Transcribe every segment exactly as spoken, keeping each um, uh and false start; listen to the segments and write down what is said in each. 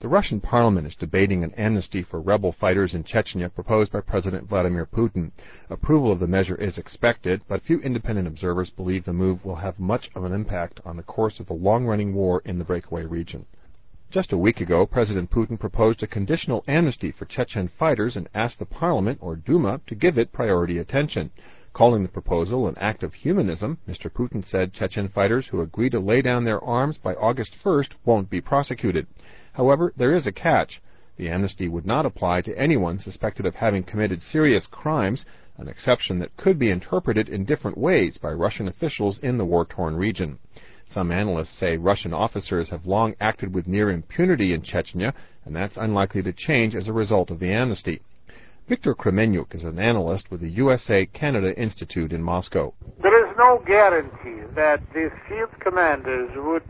The Russian parliament is debating an amnesty for rebel fighters in Chechnya proposed by President Vladimir Putin. Approval of the measure is expected, but few independent observers believe the move will have much of an impact on the course of the long-running war in the breakaway region. Just a week ago, President Putin proposed a conditional amnesty for Chechen fighters and asked the parliament, or Duma, to give it priority attention. Calling the proposal an act of humanism, Mister Putin said Chechen fighters who agree to lay down their arms by August first won't be prosecuted. However, there is a catch. The amnesty would not apply to anyone suspected of having committed serious crimes, an exception that could be interpreted in different ways by Russian officials in the war-torn region. Some analysts say Russian officers have long acted with near impunity in Chechnya, and that's unlikely to change as a result of the amnesty. Viktor Kremenyuk is an analyst with the U S A Canada Institute in Moscow. There is no guarantee that these field commanders would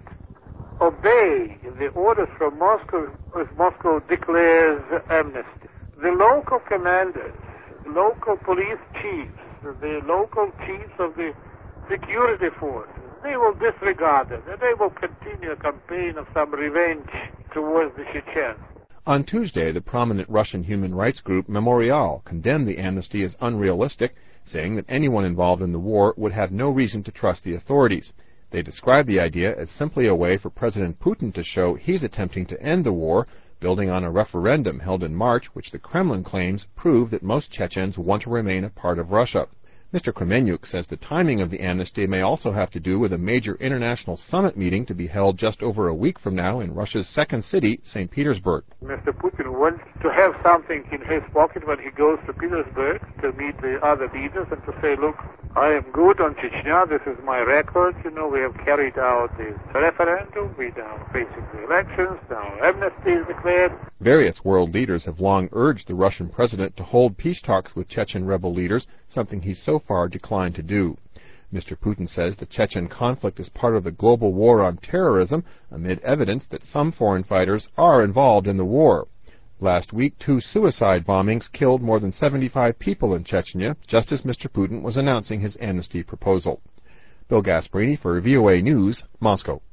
obey the orders from Moscow if Moscow declares amnesty. The local commanders, local police chiefs, the local chiefs of the security forces, they will disregard it, and they will continue a campaign of some revenge towards the Chechens. On Tuesday, the prominent Russian human rights group Memorial condemned the amnesty as unrealistic, saying that anyone involved in the war would have no reason to trust the authorities. They described the idea as simply a way for President Putin to show he's attempting to end the war, building on a referendum held in March which the Kremlin claims proved that most Chechens want to remain a part of Russia. Mister Kremenyuk says the timing of the amnesty may also have to do with a major international summit meeting to be held just over a week from now in Russia's second city, Saint Petersburg. Mister Putin wants to have something in his pocket when he goes to Petersburg to meet the other leaders and to say, look, I am good on Chechnya, this is my record, you know, we have carried out this referendum, we now facing the elections, now amnesty is declared. Various world leaders have long urged the Russian president to hold peace talks with Chechen rebel leaders, something he's so far declined to do. Mister Putin says the Chechen conflict is part of the global war on terrorism, amid evidence that some foreign fighters are involved in the war. Last week, two suicide bombings killed more than seventy-five people in Chechnya, just as Mister Putin was announcing his amnesty proposal. Bill Gasparini for V O A News, Moscow.